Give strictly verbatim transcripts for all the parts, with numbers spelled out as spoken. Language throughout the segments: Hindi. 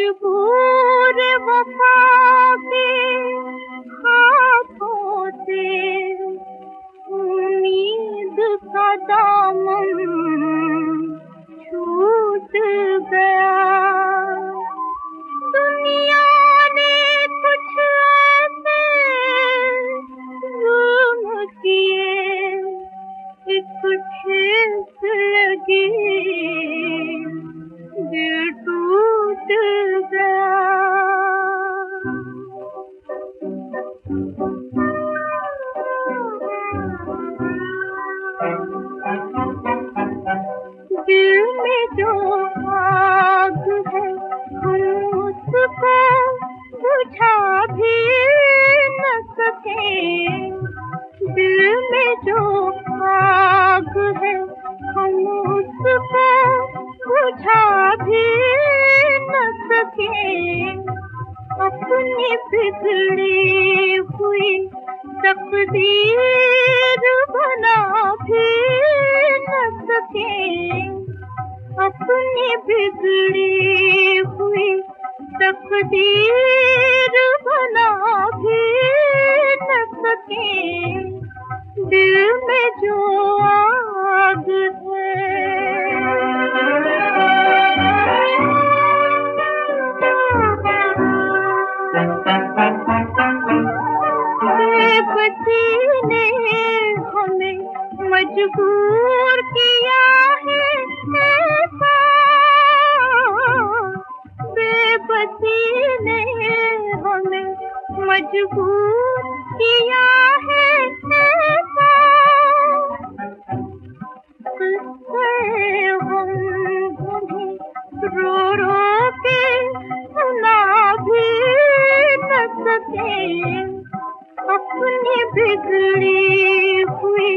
मजबूर वफा के हाथों से उम्मीद का दामन छूट गया। दुनिया ने कुछ ऐसे जुल्म किए, एक ठेस लगी दिल टूट गया। दिल में जो आग है हम उसको बुझा भी न सके। दिल में जो आग है हम उसको बुझा भी न सके। अपनी बिगड़ी हुई तकदीर बना भी न सके। अपनी बिगड़ी हुई तकदीर बना भी न सके। दिल में जो आग बेबसी ने हमें मजबूर किया है ऐसा। बेबसी ने हमें मजबूर किया है ऐसा। किससे हम उन्हें रो रो के सुना भी न सके। अपनी बिगड़ी हुई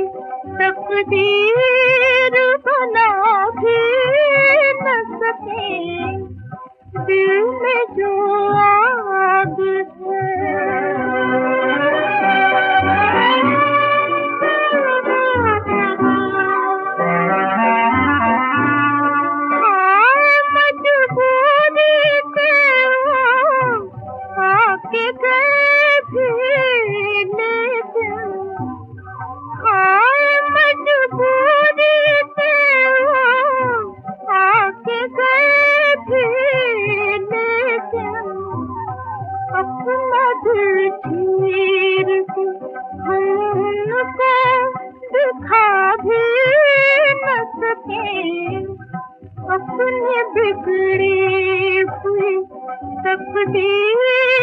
तकदीर बना भी न सके। दिल में जो आग है मजबूरी से आके गए भी मजबूरी से आके गए भी लेकिन अपना दिल चीर के हम उनको दिखा भी न सके। अपनी बिगड़ी हुई तकदीर